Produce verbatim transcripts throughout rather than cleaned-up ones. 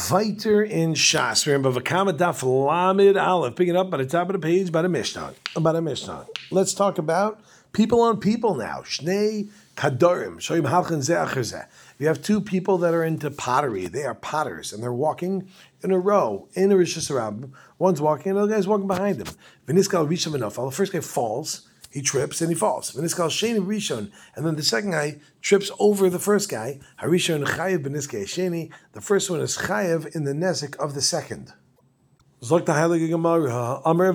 Weiter in Shas, we're in Bava Kama Daf Lamed Aleph, picking up by the top of the page by the Mishnah. About a Mishnah. Let's talk about people on people now. Shnei Kadorim, Shoyim Halchen Zeh Acher Zeh. You have two people that are into pottery. They are potters, and they're walking in a row in a Rosh Hashanah. One's walking, and the other guy's walking behind him. V'niskal Rishon v'nofal. The first guy falls. He trips and he falls. V'niskal Sheni Rishon, and then the second guy trips over the first guy. Harishon Chayev b'niskei Sheni. The first one is Chayev in the nesek of the second. Zok the Heilige Gemara. Amar Rav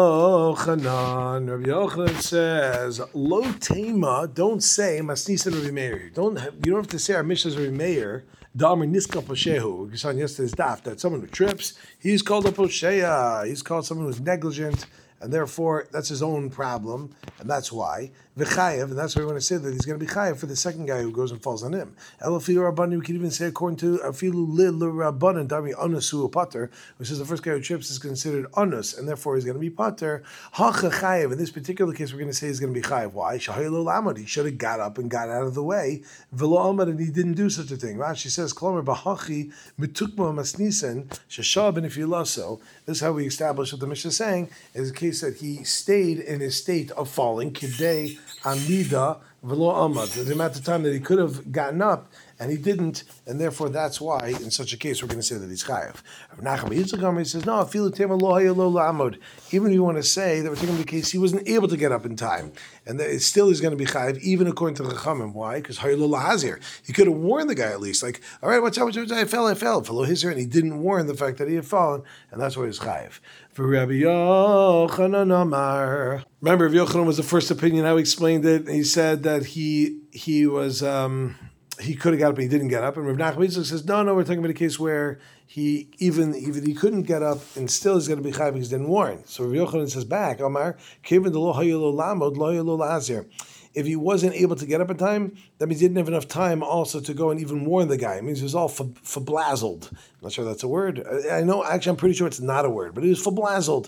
Yochanan. Rav Yochanan says, "Lo tema." Don't say Masnisa Rav Meir. Don't have, you don't have to say our Mishnah's Rav Meir. Da'amar niska poshehu. We saw in yesterday's daf that someone who trips, he's called a posheya. He's called someone who's negligent. And therefore, that's his own problem, and that's why. V'chayev, and that's why we want to say that he's going to be chayev for the second guy who goes and falls on him. Elafilu Rabbanan, we can even say according to Afilu Lil Rabbanan, Dami Anusu Pater, which is the first guy who trips is considered Anus, and therefore he's going to be Pater. Hacha chayev, in this particular case, we're going to say he's going to be chayev. Why? Shahaylo Lamad, he should have got up and got out of the way. V'lo Amad, and he didn't do such a thing. Rashi says, Klomer Bahachi Mitukma Masnisen, Shashab, and if you love so. This is how we establish what the Mishnah is saying, is the case that he stayed in his state of falling, kidei amida v'lo amad, the amount of time that he could have gotten up, and he didn't, and therefore that's why, in such a case, we're going to say that he's chayav. Nachum Yitzchak, he says, no, afilu tema lo haya lo la'amod. Even if you want to say that we're taking the case, he wasn't able to get up in time, and that it still is going to be chayav, even according to the Chachamim. Why? Because haya lo la'azir. He could have warned the guy at least, like, all right, watch out, watch out, I fell, I fell, follow his and he didn't warn the fact that he had fallen, and that's why he's chayav. For Rabbi Yochanan Amar. Remember, Rabbi Yochanan was the first opinion. How he explained it. He said that he he was um, he could have got up, but he didn't get up. And Rav Nachman Yitzchak says, no, no, we're talking about a case where he even even he couldn't get up, and still he's going to be chayav because he didn't warn. So Rabbi Yochanan says back, Amar, Kevin de lo hayelo lamod lo hayelo lazir. If he wasn't able to get up in time, that means he didn't have enough time also to go and even warn the guy. It means he was all fablazzled. I'm not sure that's a word. I know, actually, I'm pretty sure it's not a word, but he was fablazzled.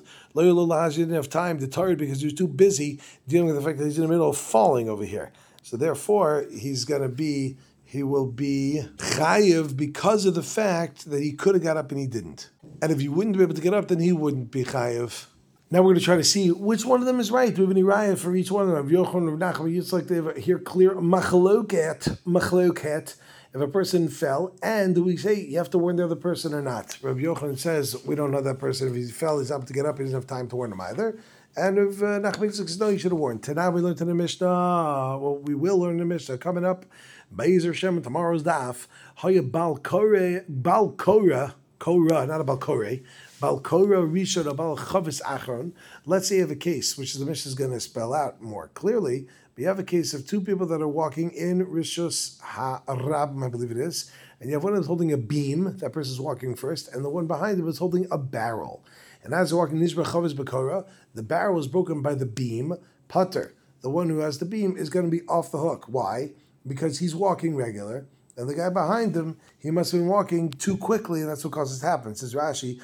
He didn't have time to tired because he was too busy dealing with the fact that he's in the middle of falling over here. So therefore, he's going to be, he will be chayiv because of the fact that he could have got up and he didn't. And if he wouldn't be able to get up, then he wouldn't be chayiv. Now we're going to try to see which one of them is right. We have any raya for each one of them. Yochanan, Rav Nachman, it's like they have here clear machloket, machloket. If a person fell, and do we say you have to warn the other person or not? Rav Yochanan says we don't know that person. If he fell, he's able to get up. He doesn't have time to warn him either. And if uh, Nachman says no, you should have warned. Tonight we learned in the Mishnah. Well, we will learn the Mishnah coming up. Be'ezer Shem tomorrow's daf. Haya bal kore, bal kora, kora, not a bal kore. Balkora Rishon Bal Chavis Achron. Let's say you have a case, which the Mishnah is going to spell out more clearly. But you have a case of two people that are walking in Rishus HaRab, I believe it is, and you have one that's holding a beam. That person is walking first, and the one behind him is holding a barrel. And as they're walking Nishba Chavis Bakora, the barrel is broken by the beam. Putter, the one who has the beam, is going to be off the hook. Why? Because he's walking regular. And the guy behind him, he must have been walking too quickly, and that's what causes it to happen. It says Rashi,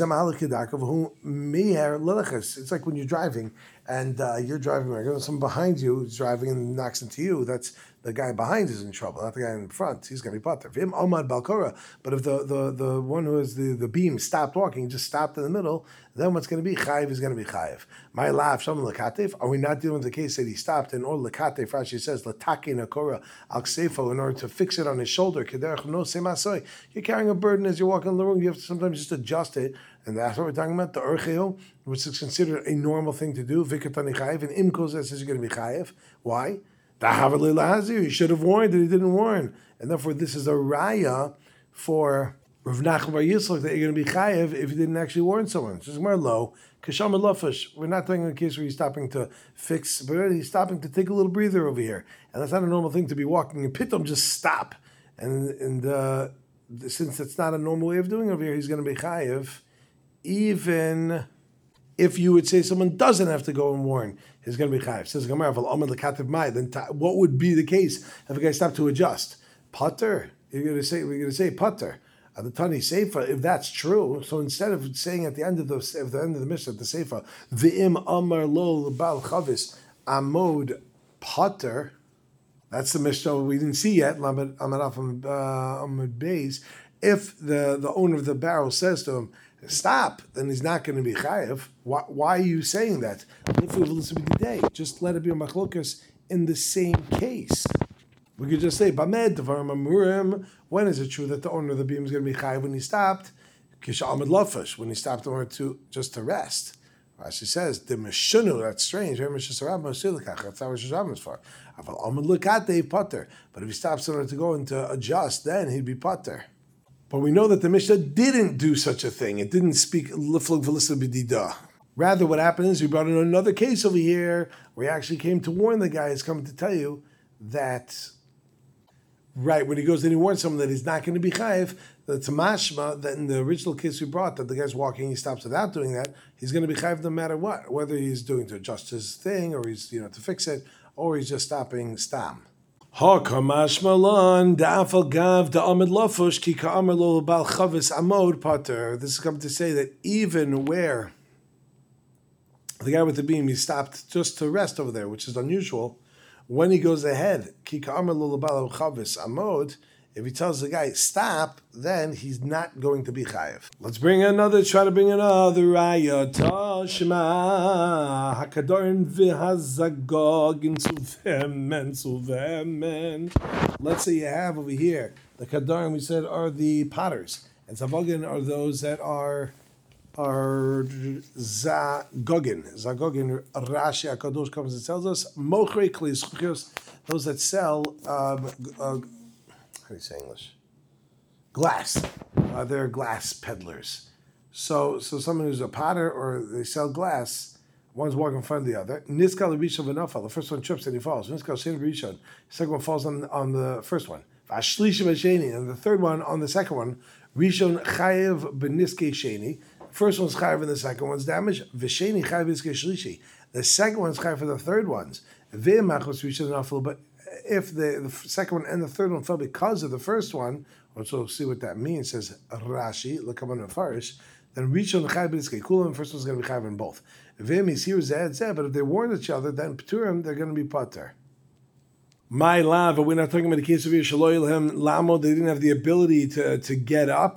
it's like when you're driving, and uh, you're driving regular, someone behind you is driving and knocks into you, that's the guy behind is in trouble, not the guy in front. He's going to be potter. But if the, the, the one who has the, the beam stopped walking, just stopped in the middle, then what's going to be? Chayiv is going to be chayiv. My lav, shalom lekatev. Are we not dealing with the case that he stopped in or lekatev? Rashi says latake nakora al ksefo in order to fix it on his shoulder. Kederach no semasoy. You're carrying a burden as you're walking along the road. You have to sometimes just adjust it, and that's what we're talking about. The urcheo, which is considered a normal thing to do. Vikatani chayiv, and imkos that says you're going to be chayiv. Why? You should have warned that he didn't warn, and therefore this is a raya for Rav Nachman Bar Yitzchak that you're going to be chayev if you didn't actually warn someone. It's just more low. Kasham lafish. We're not talking about a case where he's stopping to fix, but he's stopping to take a little breather over here, and that's not a normal thing to be walking. And pitom just stop, and and uh, since it's not a normal way of doing over here, he's going to be chayev, even if you would say someone doesn't have to go and warn, he's going to be chayiv. Says Gemara, then what would be the case if a guy stopped to adjust? Putter. You're going to say we're going to say putter. At the Tani Seifa, if that's true, so instead of saying at the end of the at the end of the Mishnah, the Seifa, V'im Amar Lo Bal Chavis Amod Putter, that's the Mishnah we didn't see yet. Lamed Amad Amad Beis. If the, the owner of the barrel says to him, stop, then he's not going to be chayiv. Why, why are you saying that? Just let it be a machlokas in the same case. We could just say, Bamed Dvarim Amurim, when is it true that the owner of the beam is going to be chayiv when he stopped? Kisha Amid Lafish, when he stopped in order to just to rest. Rashi says, the Meshunu, that's strange. That's how Rosh Hashanah is for. But if he stops in order to go and to adjust, then he'd be pater. But we know that the Mishnah didn't do such a thing. It didn't speak liflug v'lisa b'dida. Rather, what happened is we brought in another case over here where he actually came to warn the guy who's coming to tell you that, right, when he goes in, he warns someone that he's not going to be chayiv. That's a mashma that in the original case we brought, that the guy's walking, he stops without doing that, he's going to be chayiv no matter what, whether he's doing to adjust his thing or he's, you know, to fix it, or he's just stopping stam. Ha kamashmalan da'afal gav da'amid lafush ki ka'amar lo bal chavis amod pater. This is coming to say that even where the guy with the beam, he stopped just to rest over there, which is unusual. When he goes ahead, ki ka'amar lo bal chavis amod, if he tells the guy stop, then he's not going to be chayiv. Let's bring another. Try to bring another raya. Tashma hakadorin v'hazagog in suvemen suvemen. Let's say you have over here the kadorim. We said are the potters, and zavogin are those that are are zagogin. Zagogin. Rashi Hakadosh comes and tells us mochrei kli, those that sell. Um, uh, How do you say English? Glass. Uh, they're glass peddlers. So, so someone who's a potter or they sell glass, one's walking in front of the other. Niskal Rishon v'nafal. The first one trips and he falls. Niskal Sheni Rishon. The second one falls on, on the first one. V'ashlishi v'sheni. And the third one on the second one. Rishon chayev b'niskei sheni. First one's chayev and the second one's damaged. V'sheni chayev b'niskei shlishi. The second one's chayev for the third one's. V'emachos Rishon v'nafal. But if the, the second one and the third one fell because of the first one, which we'll see what that means, says Rashi, L'kaman Mefarish, then Rishon Chayv B'niskei Kulam, first one's going to be Chayv in both. V'im is here zed zed, but if they warn each other, then P'turim, they're going to be Pater. My love, but we're not talking about the case of Yishaloyilhem Lamo, they didn't have the ability to, to get up,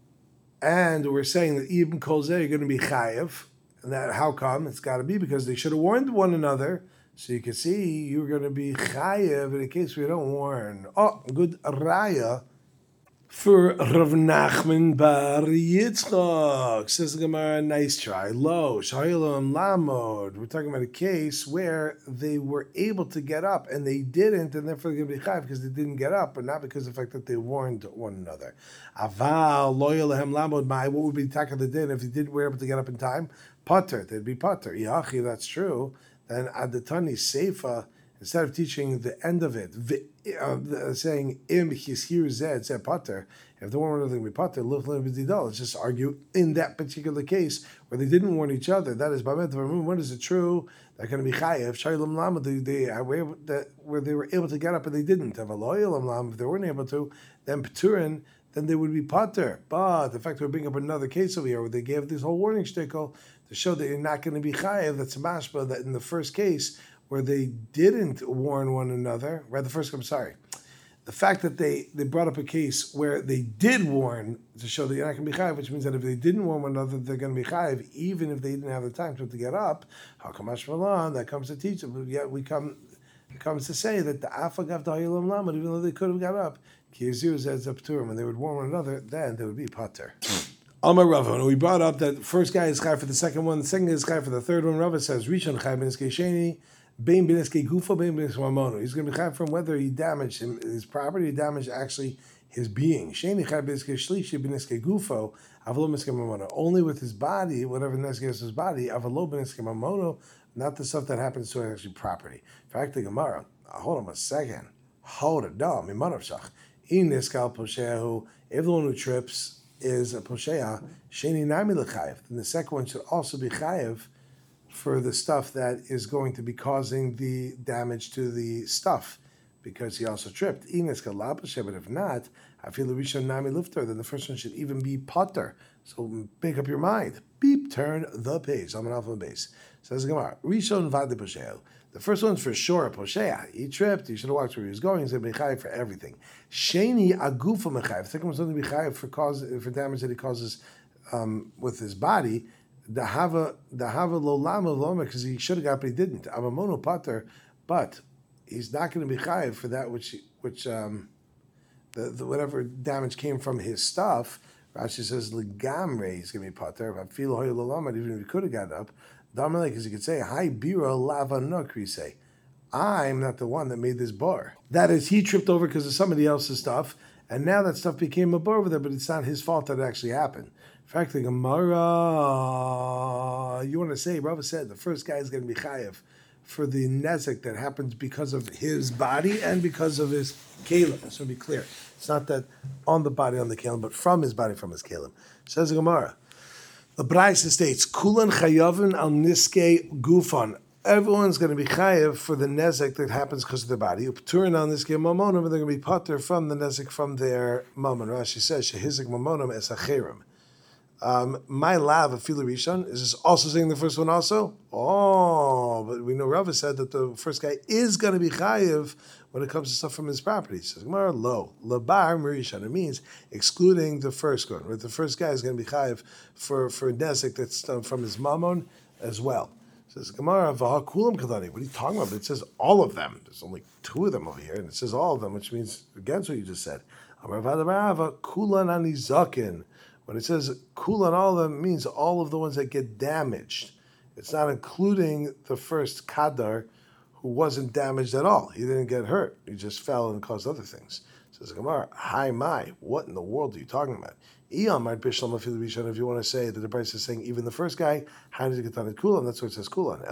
and we're saying that even Kol Zeh, you're going to be Chayev. And that, how come? It's got to be because they should have warned one another. So you can see you're going to be chayev in a case we don't warn. Oh, good raya for Rav Nachman Bar Yitzchak. Says the Gemara, nice try. Lo, Sha'ilam Lamod. We're talking about a case where they were able to get up and they didn't, and therefore they're going to be chayev because they didn't get up, but not because of the fact that they warned one another. Aval, loyal Lahem Lamod, my, what would be the attack of the din if they did were able to get up in time? Potter, they'd be potter. Yachi, that's true. Then Adatani Seifa, instead of teaching the end of it, uh, saying im hisir zed zed pater, if the one wanted to be pater, let's just argue in that particular case where they didn't warn each other. That is Bamet Varum. When is it true? They're going to be chayev. Shaylam Lama, they were able to, where they were able to get up and they didn't. If they weren't able to, then Peturin, then they would be pater. But the fact we're bringing up another case over here where they gave this whole warning shtickle to show that you're not going to be chayev, that's a mashba that in the first case where they didn't warn one another, right? The first, I'm sorry, the fact that they, they brought up a case where they did warn to show that you're not going to be chayev, which means that if they didn't warn one another, they're going to be chayev, even if they didn't have the time to, to get up. How come Ashmalan? That comes to teach them. Yet we come, it comes to say that the afagav da'ilam lamad, even though they could have got up, kiyazir zedz up to them, and they would warn one another, then they would be pater. Amar Rava, we brought up that the first guy is chai for the second one, the second guy is chai for the third one. Rava says, Rishon chai b'niskei sheni, bein b'niskei gufo, bein b'niskei mamono. He's going to be chai from whether he damaged him, his property, he damaged actually his being. Sheni chai b'niskei shlishi, b'niskei gufo, avalo b'niskei mamono. Only with his body, whatever b'niskei is his body, avalo b'niskei mamono, not the stuff that happens to actually property. In fact, the Gemara, hold on a second, hold it down, mimanav shach, in niskal poshehu, if the one who trips is a posheya, sheni nami lechayev. Then the second one should also be chayev for the stuff that is going to be causing the damage to the stuff, because he also tripped. Ines kalab posheya, but if not, I feel the rishon nami lifter. Then the first one should even be potter. So make up your mind. Beep, turn the page. I'm an alpha base. Says Gemara, rishon vade posheya. The first one's for sure a poshea. He tripped. He should have watched where he was going. He's going to be chayiv for everything. Sheni agufa mechayiv. The second one's going to be chayiv for cause for damage that he causes um, with his body. The hava the hava lo lama loma because he should have got, but he didn't. Amamono pater, but he's not going to be chayiv for that which which um, the, the whatever damage came from his stuff. Rashi says legamre he's going to be pater. But feel hoy lo lama even if he could have got up. Damalek, because he could say, "Hi bira lava nukri say." I'm not the one that made this bar. That is, he tripped over because of somebody else's stuff, and now that stuff became a bar over there, but it's not his fault that it actually happened. In fact, the Gemara, you want to say, Rava said, the first guy is going to be chayev for the nezek that happens because of his body and because of his kalim. So to be clear, it's not that on the body, on the kalim, but from his body, from his kalim. Says the Gemara. The Braisa states, Kulan chayavin al niske gufan. Everyone's going to be chayev for the nezek that happens because of their body. Upturin al niske mamonim, and they're going to be pater from the nezek from their mamon. Rashi says, shehizik mamonim es acherim. Um, my lav of Fila Rishon, is this also saying the first one also? Oh, but we know Rava said that the first guy is going to be chayev when it comes to stuff from his property. Says Gemara, lo, labar Rishon. It means excluding the first one. Right? The first guy is going to be chayev for for nezek that's done from his mamon as well. Says Gemara, v'ha kulam kadani. What are you talking about? But it says all of them. There's only two of them over here, and it says all of them, which means against what you just said. Amar v'adabarava kulan ani zakin. When it says kulan, all of them means all of the ones that get damaged. It's not including the first kadar who wasn't damaged at all. He didn't get hurt. He just fell and caused other things. Says Gemara, hi my, what in the world are you talking about? If you want to say that the Braisa is saying even the first guy, how did he get done at kulan? That's what it says kulan.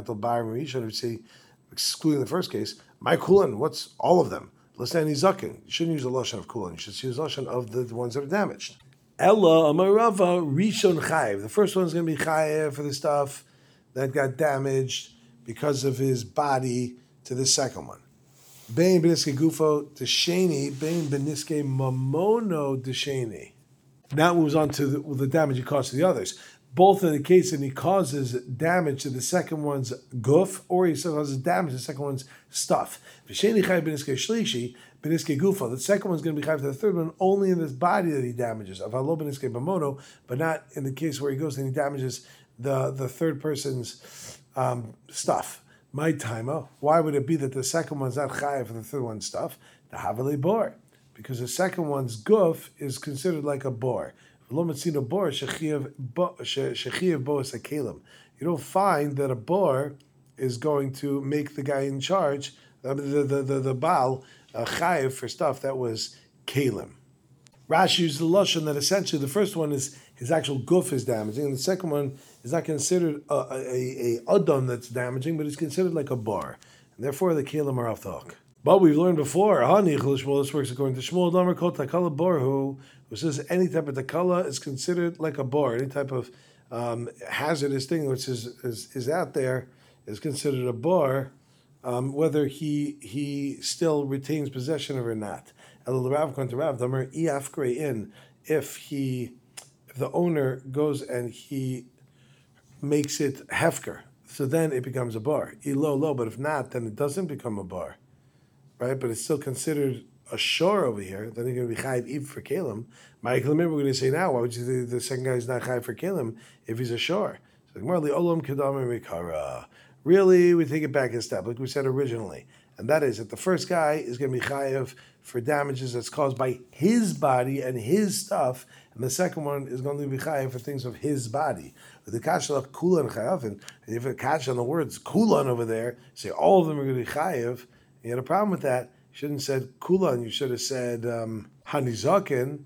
If you say excluding the first case, my kulan, what's all of them? Listen, he's zakin. You shouldn't use the lashon of kulan. You should use the lashon of the, the ones that are damaged. Ella Amarava Rishon Chayev. The first one's going to be Chayev for the stuff that got damaged because of his body to the second one. Bein Beniske Gufo Desheni, Bein Beniske Mamono Desheni. Now it moves on to the, the damage he caused to the others. Both in the case that he causes damage to the second one's guf, or he causes damage to the second one's stuff. V'sheni Chayev Beniske Shlishi. Beniske Gufa. The second one's going to be chayav to the third one only in this body that he damages. Avalo Beniske Bamono, but not in the case where he goes and he damages the, the third person's um, stuff. My timer. Why would it be that the second one's not chayav for the third one's stuff? The Havali Bor. Because the second one's guf is considered like a bor. You don't find that a bor is going to make the guy in charge, the, the, the, the, the Baal, a chayiv for stuff that was kalim. Rashi used the lashon that essentially the first one is his actual guf is damaging, and the second one is not considered a, a, a adon that's damaging, but it's considered like a bar, and therefore the kalim are off the hook. But we've learned before, this works according to Shmuel Damer Kol Takala Bor, who who says any type of takala is considered like a bar, any type of um, hazardous thing which is, is is out there is considered a bar. Um, whether he he still retains possession of it or not. If he if the owner goes and he makes it hefker, so then it becomes a bar. Ilo lo, but if not, then it doesn't become a bar, right? But it's still considered a shore over here. Then he's going to be chayiv even for kalim. Michael, we're going to say now, why would you say the second guy is not chayiv for kalim if he's a shore? So olam kedama mikara. Really, we take it back a step, like we said originally, and that is that the first guy is going to be chayav for damages that's caused by his body and his stuff, and the second one is going to be chayav for things of his body. With the kasha kulan chayavin, and if a kasha on the words kulan over there, say all of them are going to be chayav. You had a problem with that. You shouldn't have said kulan. You should have said um, hanizakin.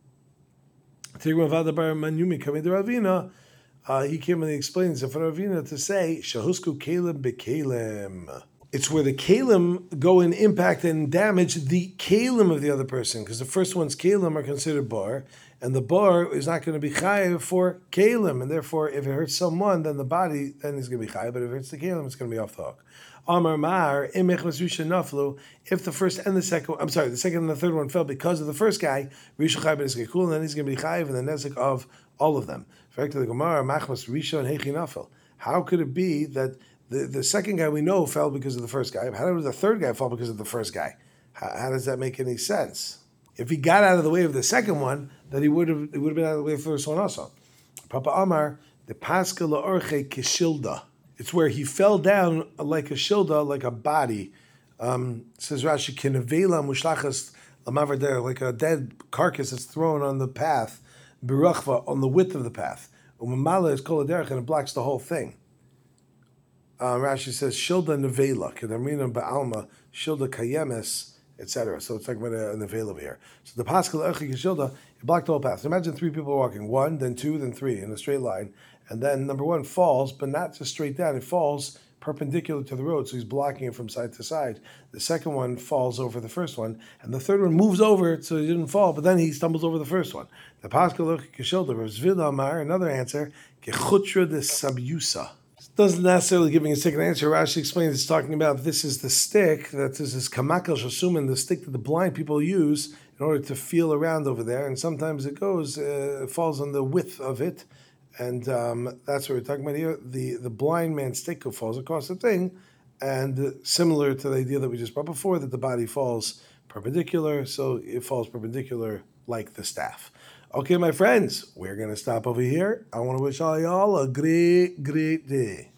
Uh, he came and he explains for Ravina to say shahusku kalim bekalim. It's where the kalim go and impact and damage the kalim of the other person, because the first one's kalim are considered bar, and the bar is not going to be chayiv for kalim, and therefore if it hurts someone, then the body then is going to be chayiv, but if it hurts the kalim, it's going to be off the hook. Amar Mar, if the first and the second, I'm sorry, the second and the third one fell because of the first guy, Rishon Chayiv ben Iskei, then he's going to be chayiv in the nezek of all of them. How could it be that The the second guy we know fell because of the first guy. How did the third guy fall because of the first guy? How, how does that make any sense? If he got out of the way of the second one, then he would have it would have been out of the way of the first one also. Papa Amar, the Pascha La'orche Kishilda. It's where he fell down like a shilda, like a body. Um, says Rashi, Kinevela Mushlachas Lamavar, like a dead carcass that's thrown on the path, Birachva, on the width of the path. Umamala is Kol Haderech, and it blocks the whole thing. Uh, Rashi says Shilda Nevela, Kedamrina Ba'alma, Shilda Kayemes, et cetera. So it's talking about a, a nevela over here. So the Pascha La'orche Kishilda, it blocked the whole path. So imagine three people walking, one, then two, then three, in a straight line. And then number one falls, but not just straight down. It falls perpendicular to the road, so he's blocking it from side to side. The second one falls over the first one, and the third one moves over so he didn't fall, but then he stumbles over the first one. The Pascha La'orche Kishilda, Rav Zvid Amar, another answer, Kechutra de Sabyusa. Doesn't necessarily giving a second answer. Rashi explains it's talking about this is the stick, that this is Kamakel Shasumin, the stick that the blind people use in order to feel around over there, and sometimes it goes, uh, falls on the width of it. And um, that's what we're talking about here. The the blind man's stick falls across the thing, and similar to the idea that we just brought before, that the body falls perpendicular, so it falls perpendicular like the staff. Okay, my friends, we're going to stop over here. I want to wish all y'all a great, great day.